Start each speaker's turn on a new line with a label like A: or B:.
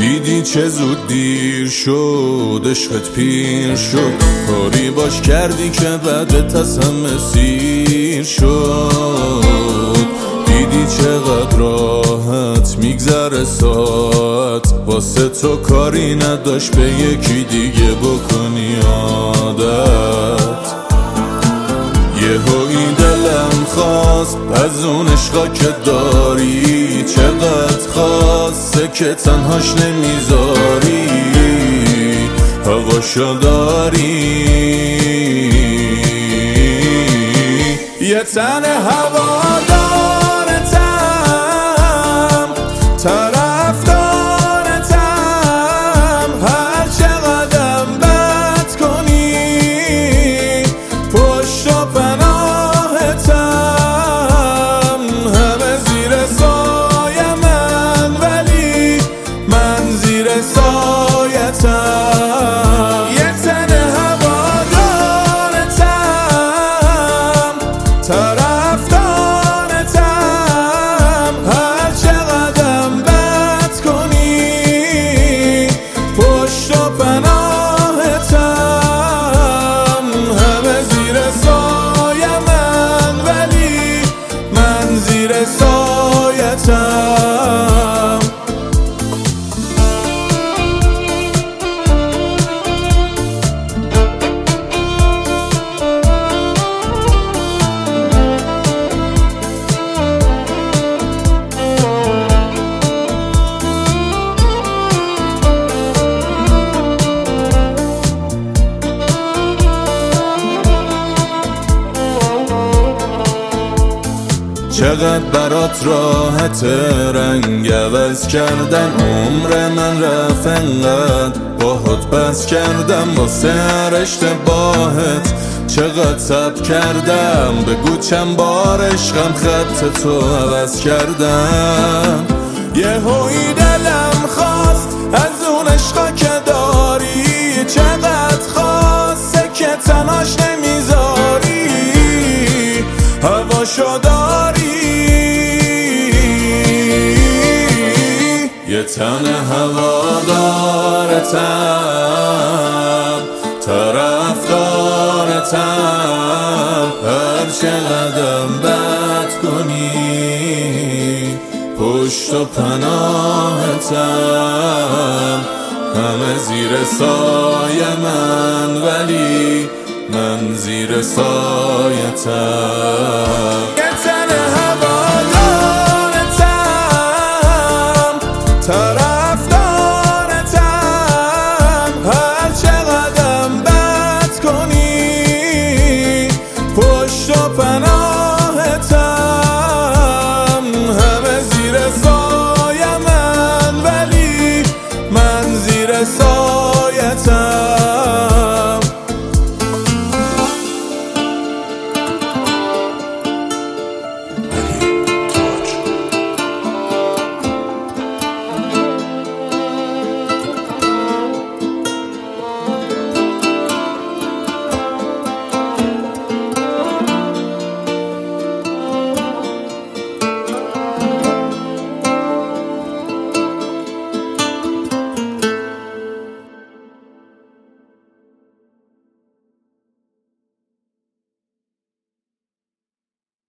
A: دیدی چه زود دیر شد، عشقت پیر شد، کاری باش کردی که بعدت از همه سیر شد. دیدی چقدر راحت میگذره ساعت، واسه تو کاری نداشت به یکی دیگه بکنی عادت. یهویی دلم خواست از اون عشقا که داری، چقدر خواسته که تنهاش نمیذاری، هواشو داری. یه تن هوادارتم، طرفدارتم، هر چقدرم بد کنی پشت و پناهتم. همه زیر سایه من، ولی من زیر سایتم. یه تن هوادارتم، طرفدارتم، هر چقدرم بد کنی پشت و پناهتم. همه زیر سایه من، ولی من زیر سایتم. چقدر برات راحت رنگ عوض کردن، عمر من رفت انقدر باهات بس کردم. واسه هر اشتباهت چقدر صبر کردم، بگو چند بار عشقم خط تو عوض کردم. یهویی دلم خواست از اون عشقا که داری، چقدر خواسته که تنهاش نمیذاری، هواشو داری. یه تن هوادارتم، طرفدارتم، هر چقدرم بد کنی پشت و پناهتم. همه زیر سایه من، ولی من زیر سایتم.